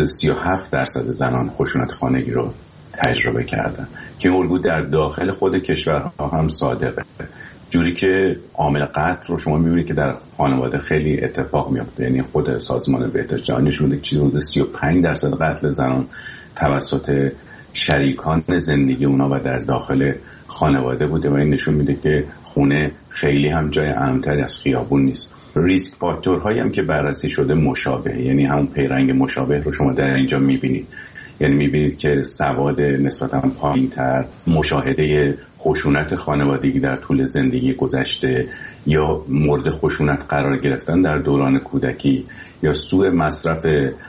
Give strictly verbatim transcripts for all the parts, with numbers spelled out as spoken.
حدود سی و هفت درصد زنان خشونت خانگی رو تجربه کردن که این الگو در داخل خود کشورها هم صادقه، جوری که عامل قتل رو شما می‌بینید که در خانواده خیلی اتفاق میفته. یعنی خود سازمان بهداشت جهانی نشون میده که حدود سی و پنج درصد قتل زنان توسط شریکان زندگی اونا و در داخل خانواده بوده و این نشون میده که خونه خیلی هم جای امن‌تری از خیابون نیست. ریسک فاکتورهایی هم که بررسی شده مشابه، یعنی همون پیرنگ مشابه رو شما در اینجا میبینید. یعنی میبینید که سواد نسبتاً پایین‌تر، مشاهده خشونت خانوادگی در طول زندگی گذشته یا مورد خشونت قرار گرفتن در دوران کودکی یا سوء مصرف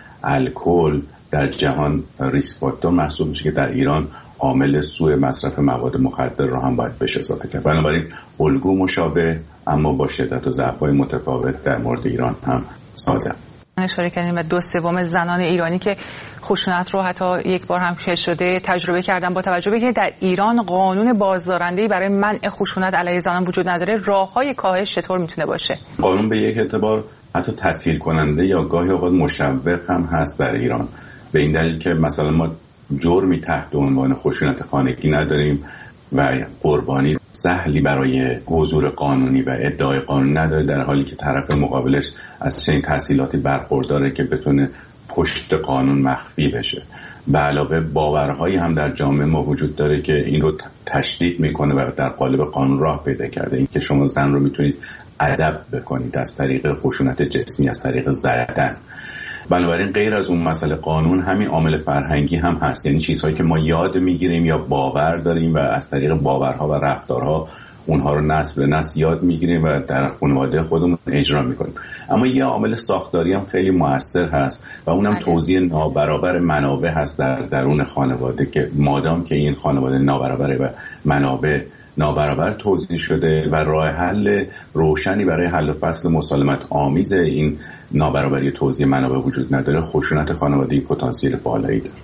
الکل در جهان ریسک فاکتور محسوب میشه که در ایران عامل سوء مصرف مواد مخدر رو هم باید بهش اضافه کرد. بنابراین الگو مشابه اما با شدت و ضعف‌های متفاوت در مورد ایران هم صادق. اشاره کردیم و دو سوم زنان ایرانی که خشونت رو حتی یک بار هم که شده تجربه کردن. با توجه به اینکه در ایران قانون بازدارنده‌ای برای منع خشونت علیه زنان وجود نداره، راه‌های کاهش چطور میتونه باشه؟ قانون به یک اعتبار حتی تسهیل کننده یا گاهی اوقات مشوق هم هست در ایران، به این دلیل که مثلا ما جرمی تحت عنوان خشونت خانگی نداریم و قربانی سهلی برای حضور قانونی و ادعای قانونی نداره، در حالی که طرف مقابلش از چنین تسهیلاتی برخورداره که بتونه پشت قانون مخفی بشه. به علاوه باورهایی هم در جامعه ما وجود داره که این رو تشدید میکنه و در قالب قانون راه پیدا کرده، این که شما زن رو میتونید ادب بکنید از طریق خشونت جسمی، از طریق زدن. بنابراین غیر از اون مسئله قانون، همین عامل فرهنگی هم هست، یعنی چیزهایی که ما یاد میگیریم یا باور داریم و از طریق باورها و رفتارها اونها رو نسل به نسل یاد میگیریم و در خانواده خودمون اجرا میکنیم. اما یه عامل ساختاری هم خیلی موثر هست و اونم توزیع نابرابر منابع هست در درون خانواده، که مادام که این خانواده نابرابره و منابع نابرابر توزیع شده و راه حل روشنی برای حل فصل مسالمت آمیز این نابرابری توزیع منابع وجود نداره، خشونت خانوادگی پتانسیل بالایی داره.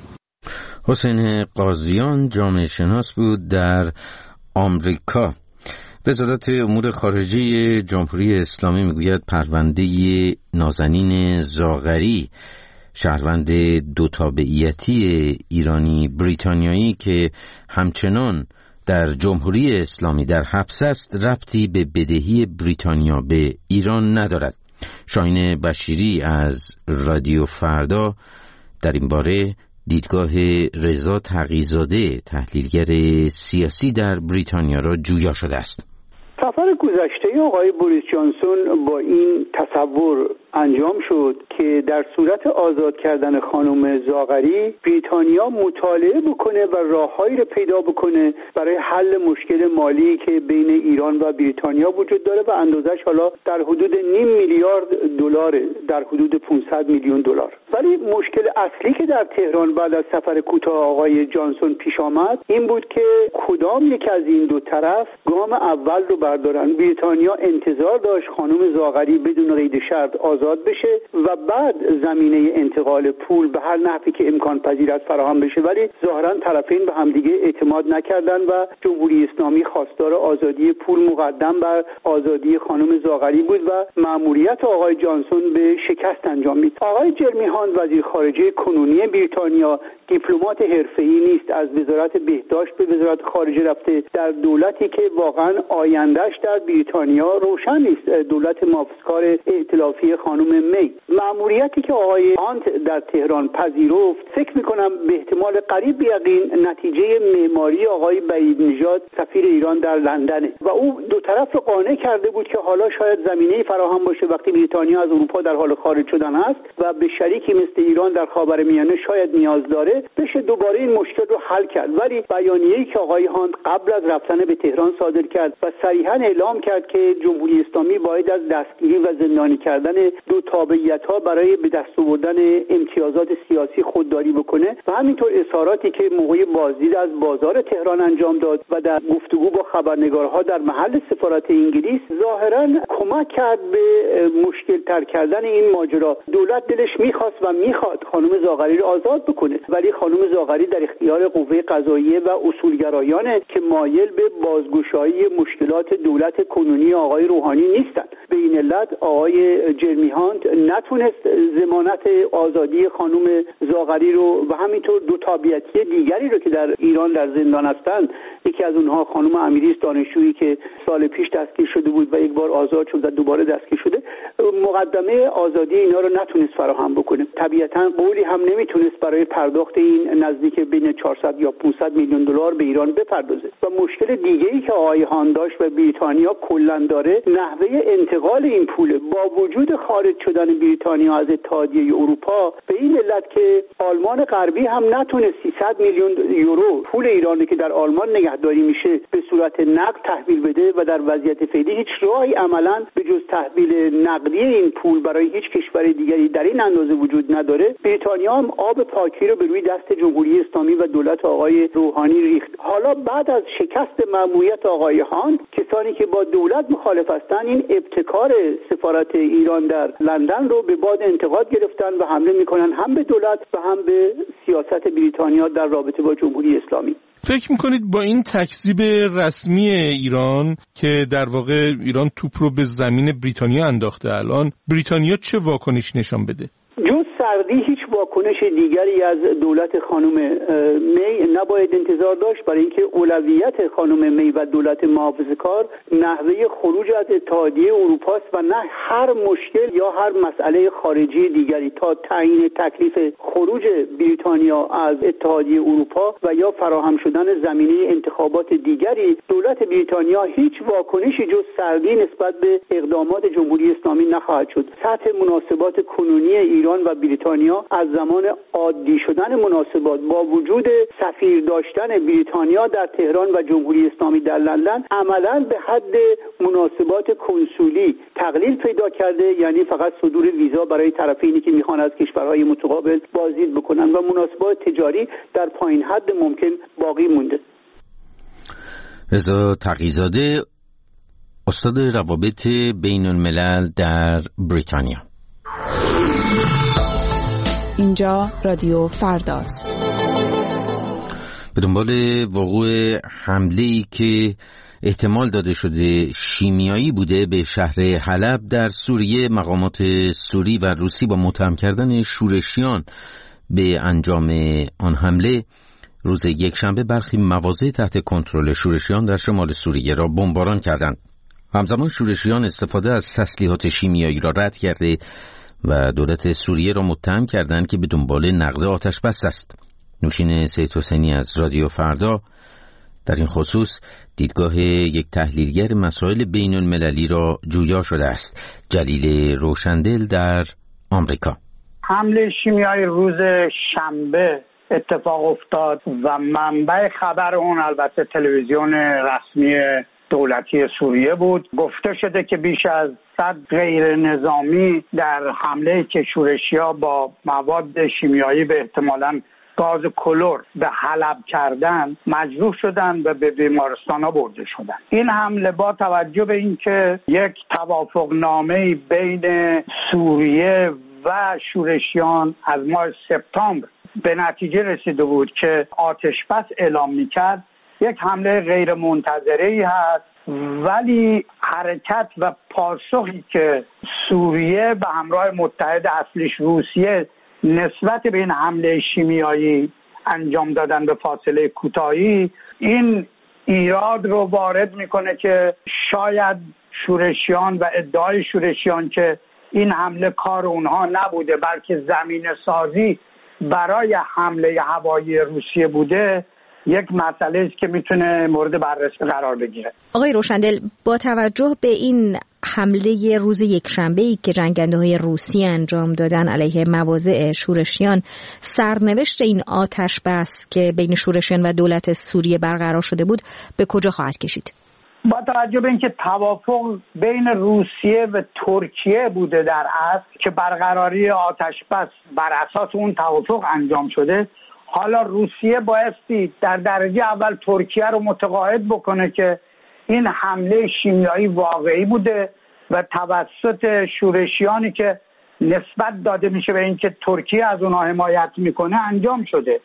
حسین قاضیان جامعه شناس بود در آمریکا. وزارت امور خارجه جمهوری اسلامی میگوید پرونده نازنین زاغری، شهروند دو تابعیتی ایرانی بریتانیایی که همچنان در جمهوری اسلامی در حبس است، ربطی به بدهی بریتانیا به ایران ندارد. شاهین بشیری از رادیو فردا در این باره دیدگاه رضا تقی‌زاده تحلیلگر سیاسی در بریتانیا را جویا شده است. سفر گذشته آقای بوریس جانسون با این تصور انجام شد که در صورت آزاد کردن خانم زاغری بریتانیا مطالعه بکنه و راههایی رو پیدا بکنه برای حل مشکل مالی که بین ایران و بریتانیا وجود داره و اندازش حالا در حدود نیم میلیارد دلار، در حدود پانصد میلیون دلار. ولی مشکل اصلی که در تهران بعد از سفر کوتاه آقای جانسون پیش آمد این بود که کدام یک از این دو طرف گام اول رو بردارن. بریتانیا انتظار داشت خانم زاغری بدون قید شرط آزاد بشه و بعد زمینه انتقال پول به هر نحوی که امکان پذیر است فراهم بشه، ولی ظاهرا طرفین به همدیگه اعتماد نکردن و جمهوری اسلامی خواستار آزادی پول مقدم بر آزادی خانم زاغری بود و مأموریت آقای جانسون به شکست انجامید. آقای جرمی هاند وزیر خارجه کنونی بریتانیا دیپلمات حرفه‌ای نیست، از وزارت بهداشت به وزارت خارجه رفته در دولتی که واقعا آیندهش در بریتانیا روشن نیست، دولت محافظه‌کار ائتلافی خانم می. مأموریتی که آقای هانت در تهران پذیرفت فکر می‌کنم به احتمال قریب به یقین نتیجه معماری آقای بعیدنژاد سفیر ایران در لندن و او دو طرف رو قانع کرده بود که حالا شاید زمینه‌ای فراهم باشه وقتی بریتانیا از اروپا در حال خارج شدن است و به شریکی مثل ایران در خاورمیانه شاید نیاز داره بشه دوباره این مشکل رو حل کرد. ولی بیانیه‌ای که آقای هانت قبل از رفتن به تهران صادر کرد و صریحاً اعلام کرد که جمهوری اسلامی باید از دستگیری و زندانی کردن دو تابعیت‌ها برای به دست آوردن امتیازات سیاسی خودداری بکنه و همینطور اظهاراتی که موقع بازدید از بازار تهران انجام داد و در گفتگو با خبرنگارها در محل سفارت انگلیس ظاهراً کمک کرد به مشکل تر کردن این ماجرا. دولت دلش میخواست و میخواد خانم زاغری رو آزاد بکنه، ولی خانم زاغری در اختیار قوه قضاییه و اصولگرایانه که مایل به بازگشایی مشکلات دولت کنونی آقای روحانی نیستند. به این علت آقای جرمی هانت نتونست ضمانت آزادی خانم زاغری رو و همینطور دو تابعیتی دیگری رو که در ایران در زندان هستند، یکی از اونها خانم امیری است، دانشجویی که سال پیش دستگیر شده بود و یک بار آزاد شد و دوباره دستگیر شده، مقدمه آزادی اینا رو نتونست فراهم بکنه. طبیعتاً قولی هم نمیتونست برای پرداخت این نزدیک بین چهارصد یا پانصد میلیون دلار به ایران بپردازه. و مشکل دیگه‌ای که آقای هان داشت و بریتانیا کلاً داره نحوه انتقال این پول. با وجود خارج شدن بریتانیا از اتحادیه اروپا، به این علت که آلمان غربی هم نتونه سیصد میلیون یورو پول ایرانی که در آلمان نگهداری میشه به صورت نقد تحویل بده و در وضعیت فعلی هیچ راهی عملاً به جز تحویل نقدی این پول برای هیچ کشور دیگری در این اندازه وجود نداره. بریتانیا هم آب پاکی رو به روی دست جمهوری اسلامی و دولت آقای روحانی ریخت. حالا بعد از شکست ماموریت آقای هان، کسانی که با دولت مخالف هستند این ابتکار سفارت ایران در لندن رو به باد انتقاد گرفتن و حمله میکنن هم به دولت و هم به سیاست بریتانیا در رابطه با جمهوری اسلامی. فکر میکنید با این تکذیب رسمی ایران که در واقع ایران توپ رو به زمین بریتانیا انداخته، الان بریتانیا چه واکنش نشان بده؟ جز سردی هیچ واکنش دیگری از دولت خانم می نباید انتظار داشت، برای اینکه اولویت خانم می و دولت محافظه‌کار نحوه خروج از اتحادیه اروپا است و نه هر مشکل یا هر مسئله خارجی دیگری. تا تعیین تکلیف خروج بریتانیا از اتحادیه اروپا و یا فراهم شدن زمینه انتخابات دیگری، دولت بریتانیا هیچ واکنشی جز سردی نسبت به اقدامات جمهوری اسلامی نخواهد شد. سطح مناسبات کنونی ایران و بریتانیا از زمان عادی شدن مناسبات با وجود سفیر داشتن بریتانیا در تهران و جمهوری اسلامی در لندن عملاً به حد مناسبات کنسولی تقلیل پیدا کرده، یعنی فقط صدور ویزا برای طرفینی که میخوان از کشورهای متقابل بازدید بکنن و مناسبات تجاری در پایین حد ممکن باقی مونده. رضا تقی‌زاده، استاد روابط بین الملل در بریتانیا. اینجا رادیو فرداست. به دنبال وقوع حمله‌ای که احتمال داده شده شیمیایی بوده به شهر حلب در سوریه، مقامات سوری و روسی با متهم کردن شورشیان به انجام آن حمله روز یکشنبه برخی مواضع تحت کنترل شورشیان در شمال سوریه را بمباران کردند. همزمان شورشیان استفاده از تسلیحات شیمیایی را رد کرده و دولت سوریه را متهم کردند که به دنبال نقض آتش بس است. نوشین سید حسینی از رادیو فردا در این خصوص دیدگاه یک تحلیلگر مسائل بین المللی را جویا شده است. جلیل روشندل در آمریکا. حمله شیمیایی روز شنبه اتفاق افتاد و منبع خبر اون البته تلویزیون رسمی دولتی سوریه بود. گفته شده که بیش از صد غیر نظامی در حمله که شورشی‌ها با مواد شیمیایی به احتمالاً گاز کلور به حلب کردن مجروح شدن و به بیمارستان‌ها برده شدن. این حمله با توجه به اینکه یک توافقنامه بین سوریه و شورشیان از ماه سپتامبر به نتیجه رسیده بود که آتش بس اعلام می‌کرد، یک حمله غیر منتظره‌ای هست، ولی حرکت و پاسخی که سوریه به همراه متحد اصلیش روسیه نسبت به این حمله شیمیایی انجام دادن به فاصله کوتاهی، این ایراد رو وارد میکنه که شاید شورشیان و ادعای شورشیان که این حمله کار اونها نبوده بلکه زمینه سازی برای حمله هوایی روسیه بوده، یک مسئله است که میتونه مورد بررسی قرار بگیره. آقای روشندل، با توجه به این حمله روز یکشنبه‌ای که جنگنده‌های روسی انجام دادن علیه مواضع شورشیان، سرنوشت این آتش بس که بین شورشیان و دولت سوریه برقرار شده بود به کجا خواهد کشید؟ با توجه به اینکه توافق بین روسیه و ترکیه بوده در اصل که برقراری آتش بس بر اساس اون توافق انجام شده، حالا روسیه بایستی در درجه اول ترکیه رو متقاعد بکنه که این حمله شیمیایی واقعی بوده و توسط شورشیانی که نسبت داده میشه به اینکه ترکیه از اونها حمایت میکنه انجام شده.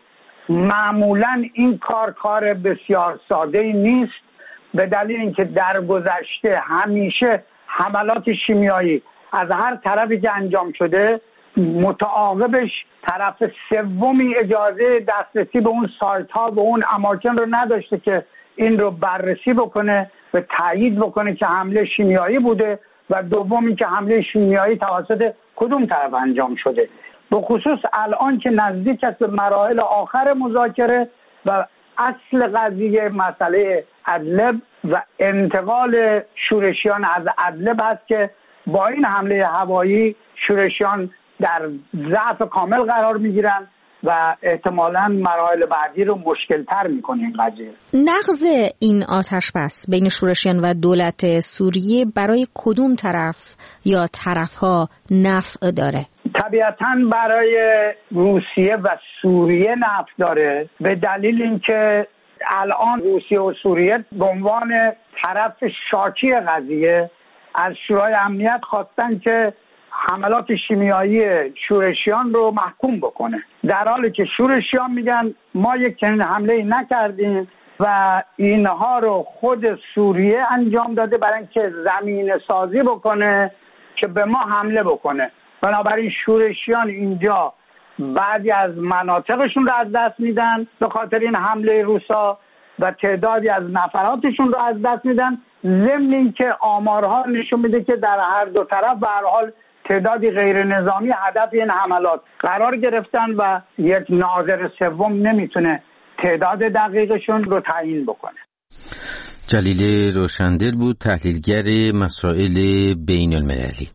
معمولا این کار کار بسیار ساده‌ای نیست، به دلیل اینکه در گذشته همیشه حملات شیمیایی از هر طرفی که انجام شده، متعاقبش طرف سومی اجازه دسترسی به اون سایت ها، به اون اماکن رو نداشته که این رو بررسی بکنه و تایید بکنه که حمله شیمیایی بوده و دومی که حمله شیمیایی توسط کدوم طرف انجام شده. به خصوص الان که نزدیک است به مراحل آخر مذاکره و اصل قضیه مسئله ادلب و انتقال شورشیان از ادلب است که با این حمله هوایی شورشیان در ضعف کامل قرار میگیرن و احتمالاً مراحل بعدی رو مشکل‌تر می‌کنه این قضیه. نقض این آتش بس بین شورشیان و دولت سوریه برای کدوم طرف یا طرف‌ها نفع داره؟ طبیعتاً برای روسیه و سوریه نفع داره، به دلیل اینکه الان روسیه و سوریه به عنوان طرف شاکی قضیه از شورای امنیت خواستن که حملات شیمیایی شورشیان رو محکوم بکنه، در حالی که شورشیان میگن ما یک چنین حمله نکردیم و اینها رو خود سوریه انجام داده برای اینکه زمین سازی بکنه که به ما حمله بکنه. بنابراین شورشیان اینجا بعضی از مناطقشون رو از دست میدن به خاطر این حمله روسا و تعدادی از نفراتشون رو از دست میدن، ضمن اینکه آمارها نشون میده که در هر دو طرف به هر حال تعدادی غیر نظامی هدف این حملات قرار گرفتن و یک ناظر سوم نمیتونه تعداد دقیقشون رو تعیین بکنه. جلیل روشندل بود، تحلیلگر مسائل بین المللی.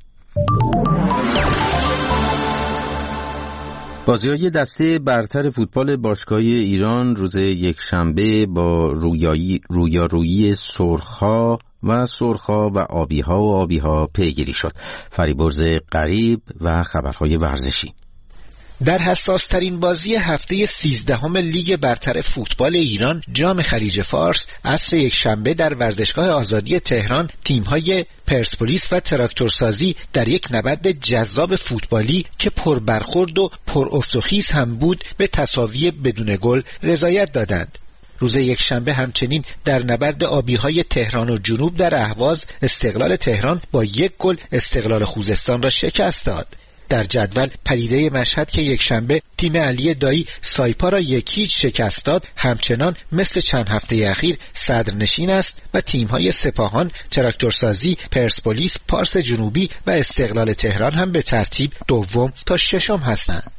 بازی‌های دسته برتر فوتبال باشگاهی ایران روز یکشنبه با رویایی رویارویی سرخ‌ها و سرخ‌ها و آبی‌ها و آبی‌ها پیگیری شد. فریبرز غریب و خبرهای ورزشی. در حساس‌ترین بازی هفته سیزدهم لیگ برتر فوتبال ایران جام خلیج فارس عصر یکشنبه در ورزشگاه آزادی تهران تیم‌های پرسپولیس و تراکتورسازی در یک نبرد جذاب فوتبالی که پر برخورد و پر افت و خیز هم بود به تساوی بدون گل رضایت دادند. روز یکشنبه همچنین در نبرد آبی‌های تهران و جنوب در اهواز استقلال تهران با یک گل استقلال خوزستان را شکست داد. در جدول پدیده مشهد که یکشنبه تیم علی دایی سایپا را یکی شکست داد همچنان مثل چند هفته اخیر صدرنشین است و تیم‌های سپاهان، تراکتورسازی، پرسپولیس، پارس جنوبی و استقلال تهران هم به ترتیب دوم تا ششم هستند.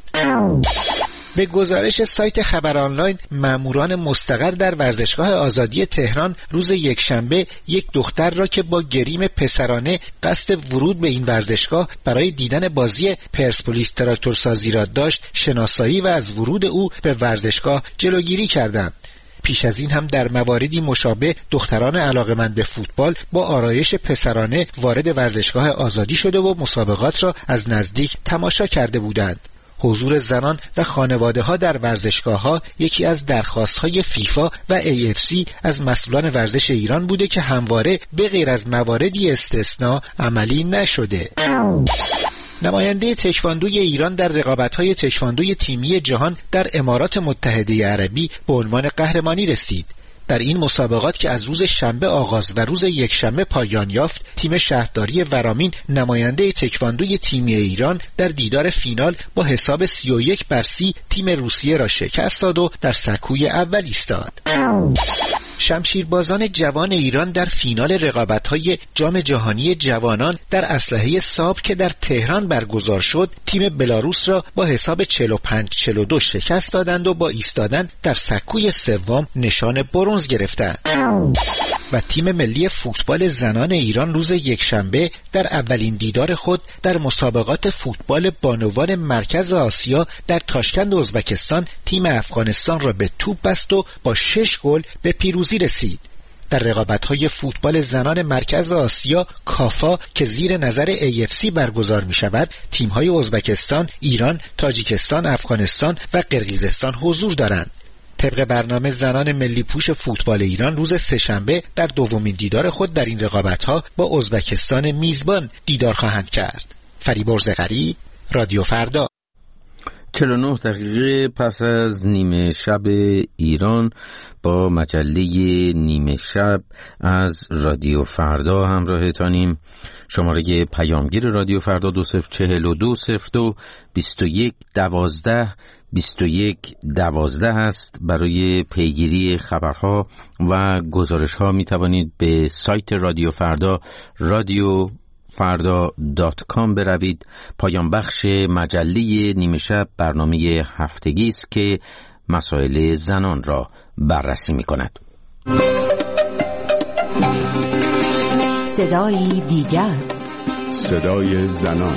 به گزارش سایت خبر آنلاین، ماموران مستقر در ورزشگاه آزادی تهران روز یکشنبه یک دختر را که با گریم پسرانه قصد ورود به این ورزشگاه برای دیدن بازی پرسپولیس تراکتورسازی را داشت شناسایی و از ورود او به ورزشگاه جلوگیری کردند. پیش از این هم در مواردی مشابه دختران علاقه‌مند به فوتبال با آرایش پسرانه وارد ورزشگاه آزادی شده و مسابقات را از نزدیک تماشا کرده بودند. حضور زنان و خانواده ها در ورزشگاه ها یکی از درخواست های فیفا و ای اف سی از مسئولان ورزش ایران بوده که همواره به غیر از مواردی استثناء عملی نشده. نماینده تکواندوی ایران در رقابت‌های تکواندوی تیمی جهان در امارات متحده عربی به عنوان قهرمانی رسید. در این مسابقات که از روز شنبه آغاز و روز یکشنبه پایان یافت، تیم شهرداری ورامین نماینده تکواندوی تیمی ایران در دیدار فینال با حساب سی و یک بر سی تیم روسیه را شکست داد و در سکوی اول ایستاد. شمشیربازان جوان ایران در فینال رقابت‌های جام جهانی جوانان در اسلحه ساب که در تهران برگزار شد، تیم بلاروس را با حساب چهل و پنج چهل و دو شکست دادند و با ایستادن در سکوی سوم نشان برنز گرفتند. و تیم ملی فوتبال زنان ایران روز یکشنبه در اولین دیدار خود در مسابقات فوتبال بانوان مرکز آسیا در تاشکند ازبکستان تیم افغانستان را به توپ بست و با شش گل به پیروزی رسید. در رقابت‌های فوتبال زنان مرکز آسیا کافا که زیر نظر ای اف سی برگزار می‌شود، تیم‌های ازبکستان، ایران، تاجیکستان، افغانستان و قرقیزستان حضور دارند. طبق برنامه زنان ملی پوش فوتبال ایران روز سه‌شنبه در دومین دیدار خود در این رقابت‌ها با ازبکستان میزبان دیدار خواهند کرد. فریبرز غریب، رادیو فردا. چهل و نه دقیقه پس از نیمه شب ایران با مجله نیمه شب از رادیو فردا همراهتانیم. شماره پیامگیر رادیو فردا دو صفر چهل و دو صفر دو بیست و یک دوازده بیست و یک دوازده است. برای پیگیری خبرها و گزارشها می توانید به سایت رادیو فردا رادیو فردا دات کام بروید. پایان بخش مجله نیمه شب برنامه هفتگی است که مسائل زنان را بررسی می کند. صدای دیگر، صدای زنان.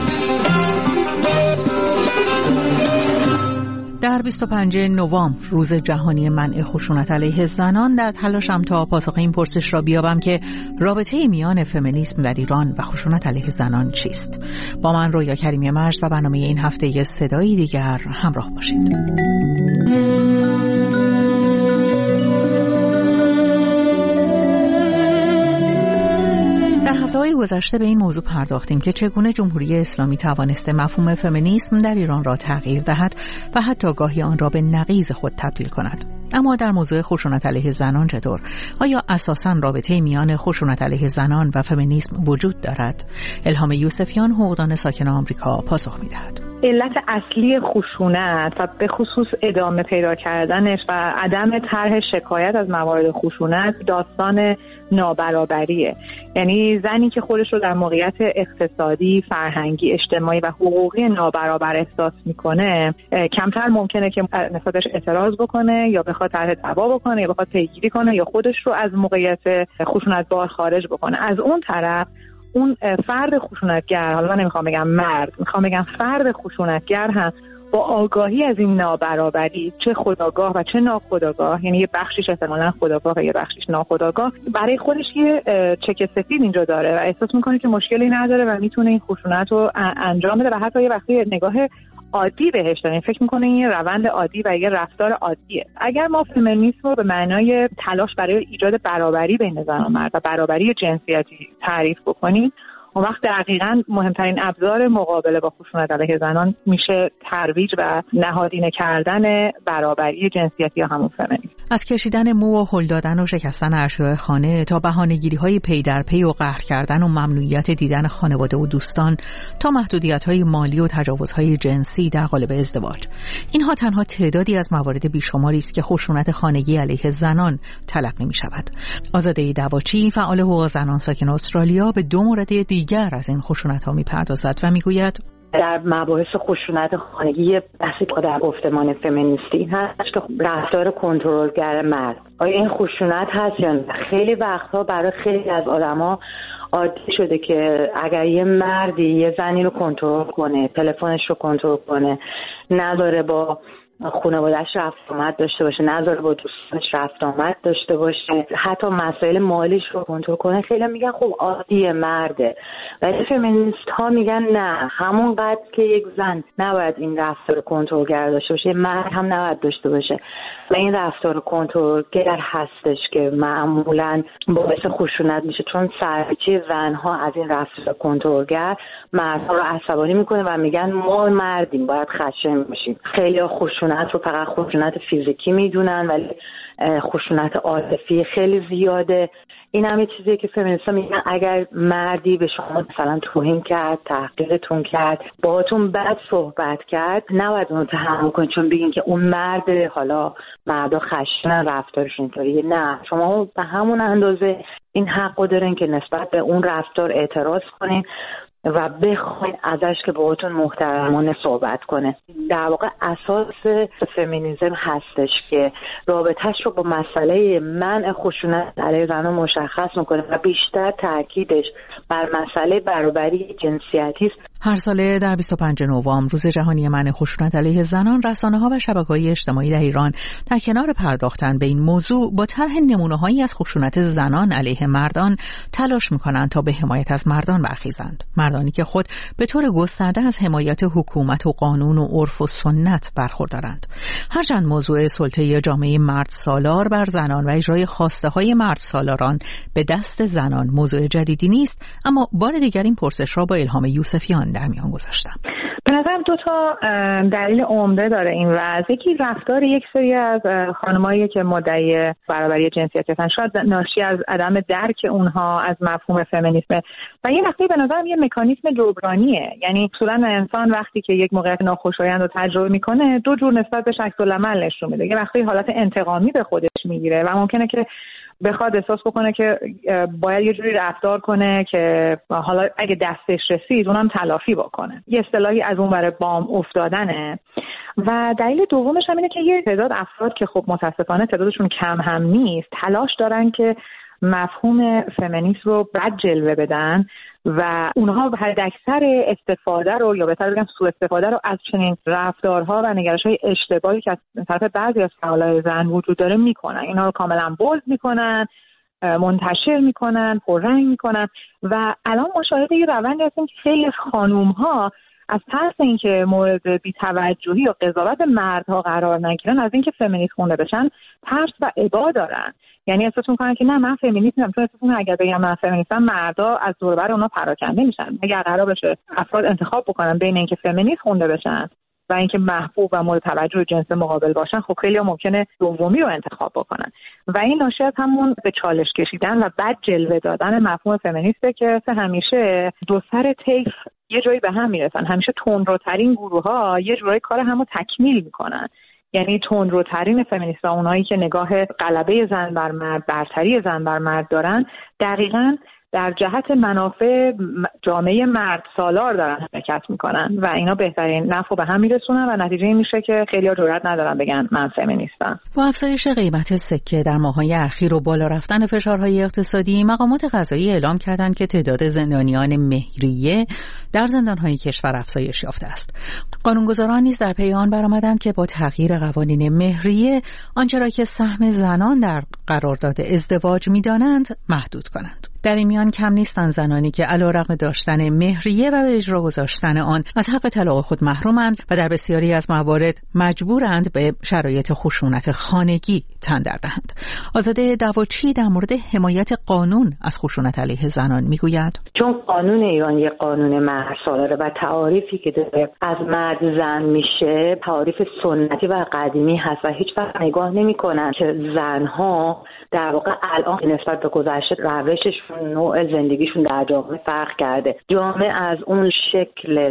در بیست و پنجم نوامبر روز جهانی منع خشونت علیه زنان، در تلاشم تا پاسخ این پرسش را بیابم که رابطه میان فمینیسم در ایران و خشونت علیه زنان چیست. با من رویا کریمی مرز و برنامه این هفته صدای دیگر همراه باشید. در هفته‌های گذشته به این موضوع پرداختیم که چگونه جمهوری اسلامی توانسته مفهوم فمینیسم در ایران را تغییر دهد و حتی گاهی آن را به نقیض خود تبدیل کند. اما در موضوع خشونت علیه زنان چطور؟ آیا اساساً رابطه میان خشونت علیه زنان و فمینیسم وجود دارد؟ الهام یوسفیان، حقوقدان ساکن آمریکا، پاسخ می‌دهد. علت اصلی خشونت و به خصوص ادامه پیدا کردنش و عدم طرح شکایت از موارد خشونت داستان نابرابریه. یعنی زنی که خودش رو در موقعیت اقتصادی، فرهنگی، اجتماعی و حقوقی نابرابر احساس میکنه، کمتر ممکنه که نسبتش اعتراض بکنه یا بخواد طرح دعوا بکنه یا بخواد پیگیری کنه یا خودش رو از موقعیت خشونتبار خارج بکنه. از اون طرف اون فرد خشونتگر، حالا من نمیخوام بگم مرد، میخوام بگم فرد خشونتگر هم با آگاهی از این نابرابری، چه خودآگاه و چه ناخودآگاه، یعنی یه بخشیش احتمالاً خودآگاه و یه بخشیش ناخودآگاه، برای خودش یه چک سفید اینجا داره و احساس میکنه که مشکلی نداره و میتونه این خشونت رو انجام بده و حتی یه وقتی نگاه عادی بهش داریم، فکر میکنه این یه روند عادی و یه رفتار عادیه. اگر ما فمینیسم رو به معنای تلاش برای ایجاد برابری بین زن و مرد و برابری جنسیتی تعریف بکنیم، اون وقت دقیقاً مهمترین ابزار مقابله با خشونت علیه زنان میشه ترویج و نهادینه کردن برابری جنسیتی یا همون فمینیسم. از کشیدن مو و هل دادن و شکستن اشیاء خانه تا بهانه‌گیری‌های پی در پی و قهر کردن و ممنوعیت دیدن خانواده و دوستان تا محدودیت‌های مالی و تجاوزهای جنسی در قالب ازدواج، اینها تنها تعدادی از موارد بیشماری است که خشونت خانگی علیه زنان تلقی می‌شود. آزاده دواچی، فعال حقوق زنان ساکن استرالیا، به دو مورد دیگر از این خشونت‌ها می‌پردازد و می‌گوید در مباحث خشونت خانگی بحثی که در گفتمان فمینیستی هست که رفتار کنترلگر مرد، آیا این خشونت هست یا نه؟ خیلی وقتها برای خیلی از آدما عادی شده که اگر یه مردی یه زنی رو کنترل کنه، تلفنش رو کنترل کنه، نداره با خانواده‌اش رفت آمد داشته باشه، نذاره با دوستانش رفت آمد داشته باشه، حتی مسائل مالیش رو کنترل کنه، خیلی میگن خب عادیه، مرده. ولی فمینیست ها میگن نه، همون قدر که یک زن نباید این رفتار کنترلگر داشته باشه، مرد هم نباید داشته باشه. و این رفتار کنترلگر هستش که معمولاً باعث خشونت میشه، چون سرپیچی زنها از این رفتار کنترلگر مردها رو عصبانی میکنه و میگن ما مردیم باید خشن باشیم. خیلی خشونت رو فقط خشونت فیزیکی میدونن ولی خشونت عاطفی خیلی زیاده. این هم یه چیزیه که فمینیست‌ها میگن اگر مردی به شما مثلا توهین کرد، تحقیرتون کرد، باهاتون بد صحبت کرد، نباید اون رو تحمل کنید چون بگین که اون مرد، حالا مردا خشنن رفتارش اینطوریه. نه، شما به همون اندازه این حقو دارین که نسبت به اون رفتار اعتراض کنین و بخواین ازش که باهاتون محترمانه صحبت کنه. در واقع اساس فمینیسم هستش که رابطهش رو با مسئله منع خشونت علیه زنان مشخص میکنه و بیشتر تاکیدش بر مسئله برابری جنسیتی است. هر ساله در بیست و پنجم نوامبر روز جهانی منع خشونت علیه زنان، رسانه‌ها و شبکه‌های اجتماعی در ایران در کنار پرداختن به این موضوع با طرح نمونه‌هایی از خشونت زنان علیه مردان تلاش می‌کنند تا به حمایت از مردان برخیزند. مردانی که خود به طور گسترده از حمایت حکومت و قانون و عرف و سنت برخوردارند. هرچند موضوع سلطه جامعه مرد سالار بر زنان و اجرای خواسته‌های مرد سالاران به دست زنان موضوع جدیدی نیست، اما بار دیگر این پرسش را با الهام یوسفیان در میان گذاشتم. به نظرم دو تا دلیل عمده داره این وضع. یکی رفتار یک سری از خانمایی که مدعی برابری جنسیتی هستن، شاید ناشی از عدم درک اونها از مفهوم فمینیسم، و یه وقتی به نظرم یه مکانیزم جبرانیه. یعنی اصولا انسان وقتی که یک موقعیت ناخوشایند رو تجربه میکنه دو جور نسبت به عکس العمل نشون میده. یه وقتی حالت انتقامی به خودش میگیره و ممکنه که بخواد احساس بکنه که باید یه جوری رفتار کنه که حالا اگه دستش رسید اونم تلافی بکنه. یه اصطلاحی از اون برای بام افتادنه. و دلیل دومش هم اینه که یه تعداد افراد که خب متاسفانه تعدادشون کم هم نیست، تلاش دارن که مفهوم فمینیسم رو بد جلوه بدن و اونها حداکثر استفاده رو یا بهتر بگم سوء استفاده رو از چنین رفتارها و نگرش‌های اشتباهی که از طرف بعضی از فعالای زن وجود داره میکنن. اینا رو کاملا بولد میکنن، منتشر میکنن، پررنگ میکنن و الان ما شاهد یه روندی هستیم که خیلی از خانوم‌ها از ترس اینکه مورد بی‌توجهی یا قضاوت مردها قرار نگیرن، از اینکه فمینیست خونده بشن، ترس و ابا دارن. یعنی احساس میکنن که نه من فمینیستم، چون احساس میکنن اگر بگم من فمینیستم مردا از دور و بر اونا پراکنده میشن. اگر قرار بشه افراد انتخاب بکنن بین اینکه فمینیست خونده بشن و اینکه محبوب و مورد توجه جنس مقابل باشن، خب خیلی ممکنه دومی رو انتخاب بکنن و این ناشی از همون به چالش کشیدن و بد جلوه دادن مفهوم فمینیسته که همیشه دو سر طیف یه جایی به هم میرسن. همیشه تندروترین گروه‌ها یه جورایی کار همو تکمیل میکنن. یعنی تندروترین فمینیست‌ها، اونایی که نگاه غلبه زن بر مرد، برتری زن بر مرد دارن، دقیقاً در جهت منافع جامعه مرد سالار دارن حرکت میکنن و اینا بهترین نفع به هم میرسونن و نتیجه این میشه که خیلی‌ها جرئت ندارن بگن من فمینیستم. با افزایش قیمت سکه در ماه‌های اخیر و بالا رفتن فشارهای اقتصادی، مقامات قضایی اعلام کردند که تعداد زندانیان مهریه در زندان‌های کشور افزایش یافته است. قانونگذاران نیز در پی آن برآمدند که با تغییر قوانین مهریه آنچه را که سهم زنان در قرارداد ازدواج می‌دانند محدود کنند. در این میان کم نیستند زنانی که علیرغم داشتن مهریه و به اجرا گذاشتن آن از حق طلاق خود محرومند و در بسیاری از موارد مجبورند به شرایط خشونت خانگی تن در دهند. آزاده دواچی در مورد حمایت قانون از خشونت علیه زنان میگوید: چون قانون ایران یک قانون مرد سالاره و تعاریفی که داره از مرد زن میشه تعاریف سنتی و قدیمی هست و هیچ وقت نگاه نمیکنن که زنها در واقع الان نسبت به گذشته روششون، نوع زندگیشون در جامعه فرق کرده. جامعه از اون شکل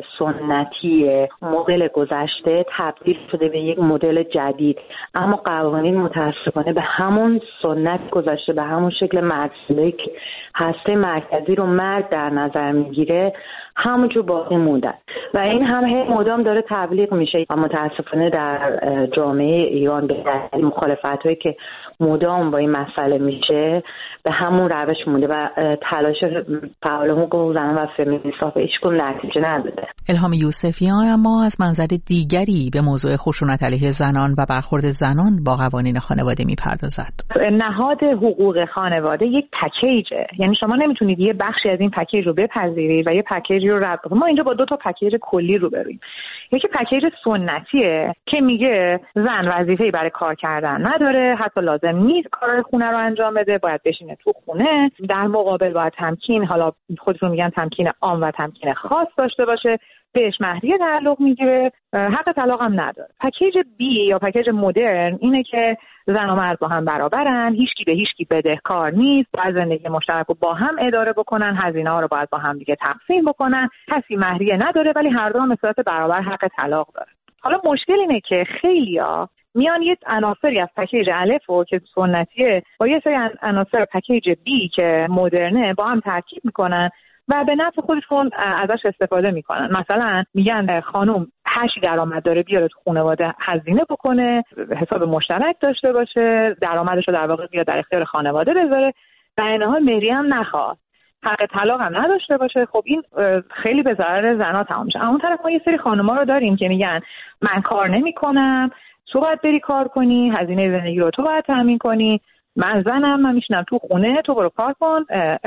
سنتی مدل گذشته تبدیل شده به یک مدل جدید، اما قوانین متاسفانه به همون سنت گذشته، به همون شکل مردسالاری که هسته مرکزی رو مرد در نظر میگیره همونجور باقی موندن و این هم هی مدام داره تبلیغ میشه و متاسفانه در جامعه ایران به دلیل مخالفت‌هایی که مدام با این مسئله میشه به همون روش مونده و تلاش فعالان حقوق زنان و فمینیست‌ها به هیچ گونه نتیجه نداده. الهام یوسفیان اما از منظر دیگری به موضوع خشونت علیه زنان و برخورد زنان با قوانین خانواده میپردازد. نهاد حقوق خانواده یک پکیجه، یعنی شما نمیتونید یه بخشی از این پکیج رو بپذیرید و یه پکیج رو رد کنید. ما اینجا با دو تا پکیج کلی روبرویم. یکی پکیج سنتیه که میگه زن وظیفه‌ای برای کار کردن نداره، حتی لازم نیست کارهای خونه رو انجام بده، باید بشینه تو خونه. در مقابل باید تمکین، حالا خودشون میگن تمکین عام و تمکین خاص داشته باشه، بهش مهریه تعلق میگیره، حق طلاق هم نداره. پکیج بی یا پکیج مدرن اینه که زن و مرد با هم برابرن، هیچکی به هیچکی بدهکار نیست، باید زندگی مشترک رو با هم اداره بکنن، هزینه ها رو باید با هم دیگه تقسیم بکنن، کسی مهریه نداره ولی هر دو هم به صورت برابر حق طلاق داره. حالا مشکل اینه که خیلیا میان یه عناصری از پکیج الف و که سنتیه با یه سری عناصر پکیج بی که مدرنه با هم ترکیب میکنن و به نفع خودشون ازش استفاده میکنن. مثلا میگن خانم هشت درآمد داره بیاره تو خانواده هزینه بکنه، حساب مشترک داشته باشه، درآمدش رو در واقع بیاد در اختیار خانواده بذاره، در این حال مهریه هم نخواد، حق طلاق هم نداشته باشه. خب این خیلی به ضرر زنا تمام میشه. اون طرف ما یه سری خانم‌ها رو داریم که میگن من کار نمی‌کنم، تو باید بری کار کنی، هزینه زندگی رو تو باید تامین کنی، من زنم، من میشینم تو خونه، تو برو کار کن،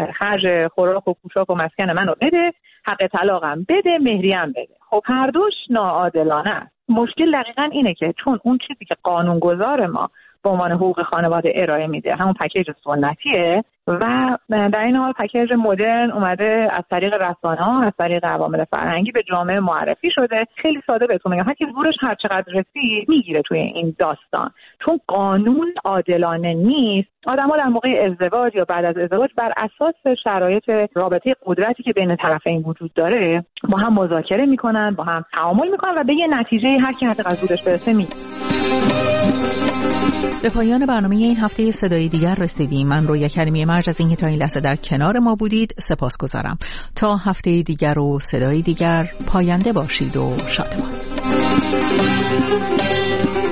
خرج خوراک و پوشاک و مسکن منو بده، حق طلاقم بده، مهریم بده. خب هر دوش ناعادلانه است. مشکل دقیقاً اینه که چون اون چیزی که قانونگذار ما به عنوان حقوق خانواده ارائه میده، همون پکیج سنتیه. و در این حال پکیج مدرن اومده از طریق رسانه‌ها، از طریق عوامل فرهنگی به جامعه معرفی شده. خیلی ساده بهتون میگم، هر کی زورش هر چقدر رسید میگیره توی این داستان، چون قانون عادلانه نیست. آدم‌ها در موقع ازدواج یا بعد از ازدواج بر اساس شرایط رابطه قدرتی که بین طرفین وجود داره با هم مذاکره میکنن، با هم تعامل میکنن و به یه نتیجه هر کی حتی از زورش برسه میگیره. به پایان برنامه این هفته صدای دیگر رسیدیم. من رویا کریمی مرج از اینکه تا این لحظه در کنار ما بودید سپاسگزارم. تا هفته دیگر و صدای دیگر، پاینده باشید و شادمان.